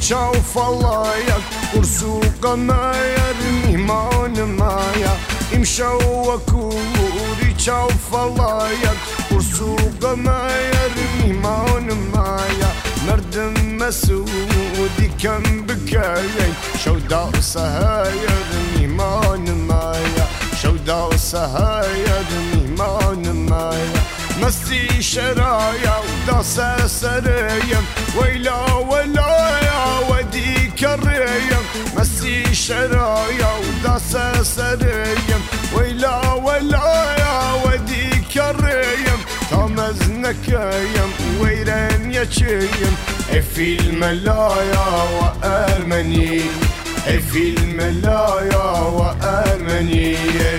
شوف الله ورسوق ما يرمي مايا امشوا وكوري شوف الله ورسوق ما يرمي مايا مرد مسودي كم بكاي شو داسها يرمي مايا شو داسها يرمي مايا مستي شرايا وداسة سريا ويلا ولا يا وديك الريا مستي شرايا وداسة سريا ويلا ولا يا وديك الريا تمزنك يم ويران يشيم في الملايا وأرمني في الملايا وأرمني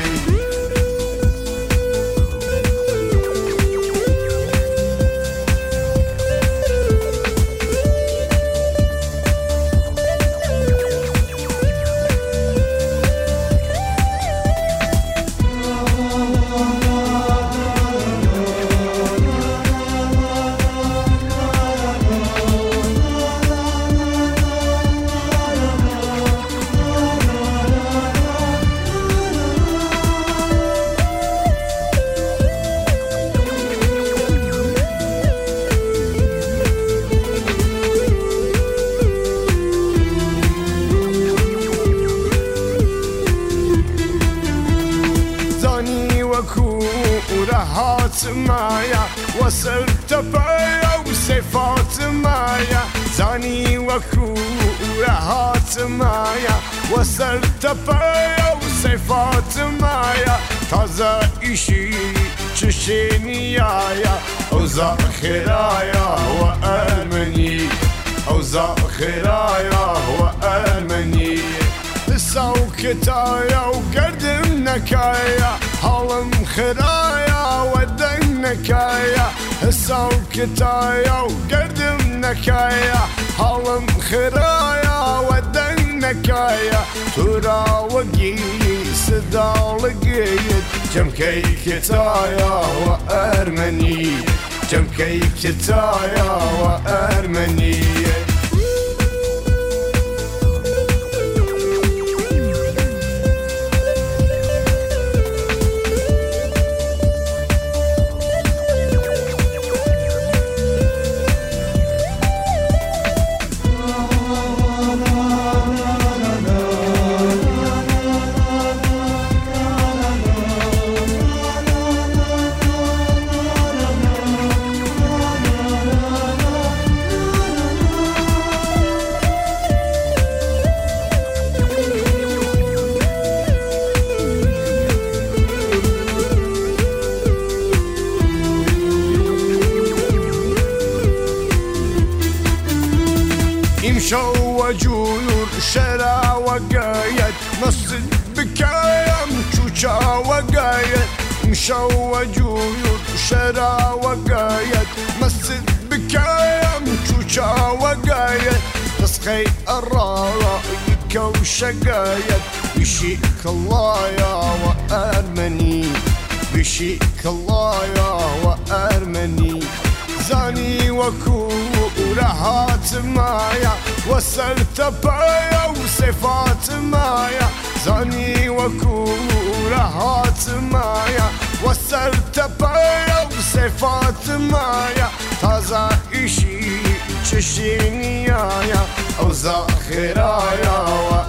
ورهات مايا وصرت بيا وصفات مايا زاني وكورهات مايا وصرت بيا وصفات مايا تازا إشي تشينيايا أوزا خرايا وأرمني أوزا خرايا وأرمني سوكتايا وقردم نكايا هالم خرايا ودنكايا سوكتايا وقردم نكايا هالم خرايا ودنكايا ترى وقيس دالقيت كم كيكتايا وأرمني كم كيكتايا وأرمني امشوا وجولور شرا وقايد مسجد بكايا مشوشا وقايد امشوا وجولور شرا وقايد مسجد بكايا مشوشا وقايد تسقي الرايك وشقايد بشيك الله يا وأرمني بشيك الله يا وأرمني زاني وكورهات مايا وصلت بيا وصفات مايا زاني وكورهات مايا وصلت بيا وصفات مايا تازا إشي تشينيايا أوزا خرايا